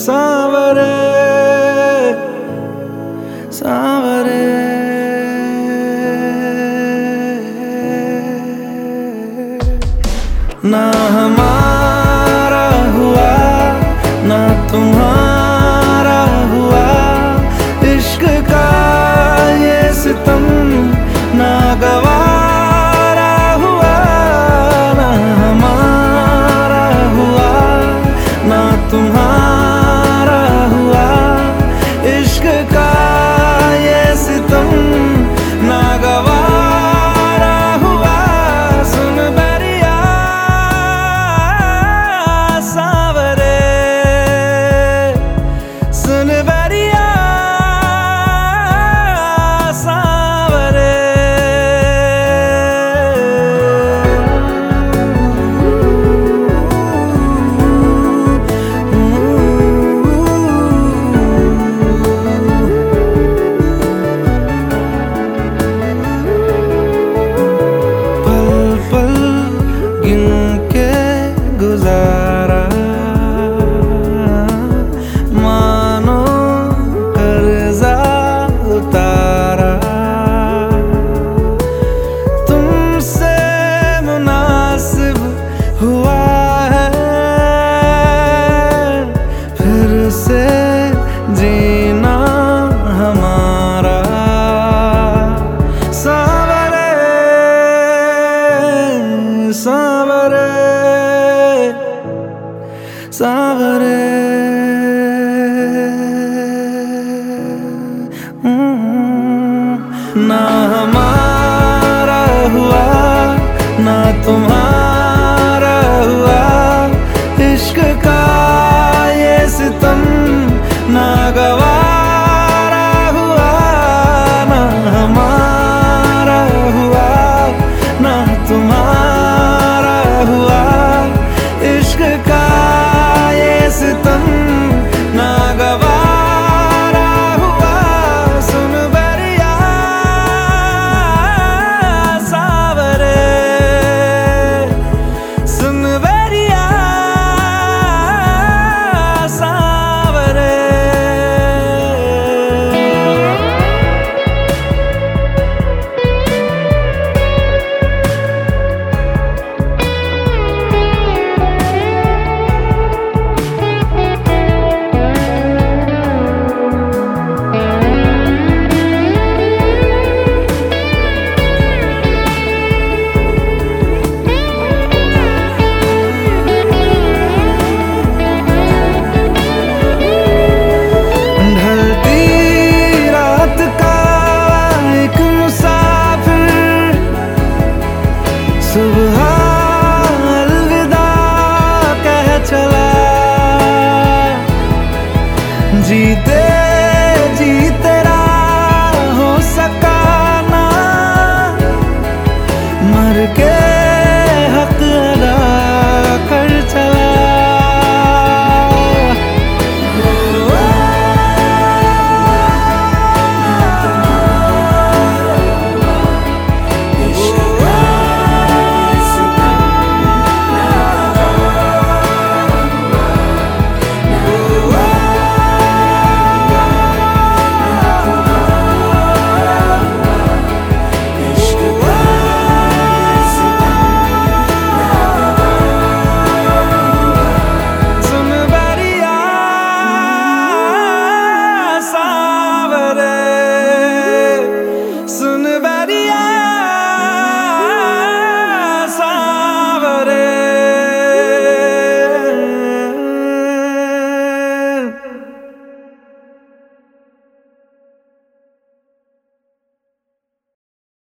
सांवरे सांवरे। ना हमारा हुआ ना तुम्हारा हुआ, इश्क का ये सितम ना गवारा हुआ। ना हमारा हुआ ना तुम्हारा हुआ, इश्क का ये सितम ना गवारा हुआ। सुन बरिया सांवरे, सुन बरिया सांवरे। पल पल गिन के गुजारा, मानो कर्जा उतारा। तुमसे मुनासिब हुआ है फिर से जीना हमारा। सांवरे सांवरे सांवरे। ना हमारा हुआ ना तुम्हारा हुआ, इश्क का ये सितम ना गवारा हुआ। ना हमारा हुआ ना तुम्हारा हुआ, इश्क का ये सितम ना गवारा हुआ। सुन बरिया सांवरे, सुन बरिया सांवरे। सुबह अलविदा कह चला, जीते